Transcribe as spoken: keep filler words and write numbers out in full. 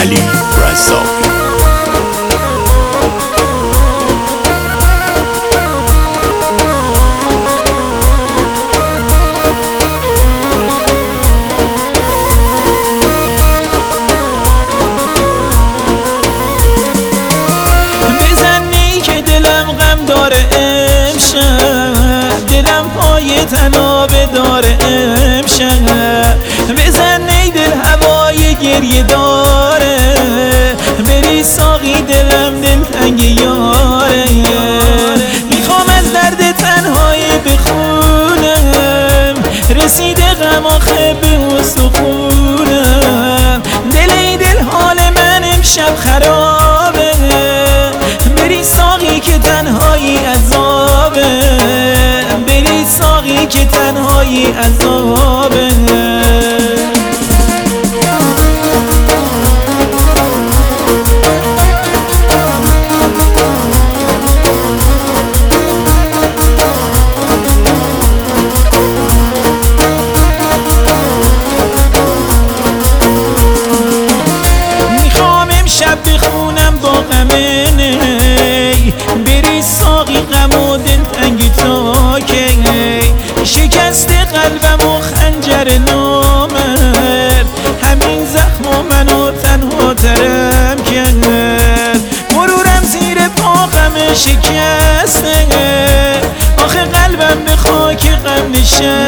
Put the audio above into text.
علی رزاقی. تناب داره امشب بزن ای دل هوای گریه داره بری ساقی دلم دل تنگ یاره میخوام از درد تنهایی بخونم رسیده غم آخه به استخونم دل ای دل حال من امشب خرابه بری ساقی که تنهایی عذابه ساقی که تنهایی عذابه میخوام امشب بخونم با غم نی بری ساقی غم و دل تنگی تا که شکست قلبم و خنجر نامرد همین زخم و منو تنها ترم کرد مرورم زیر پاقم شکسته آخه قلبم به خاک غم نشسته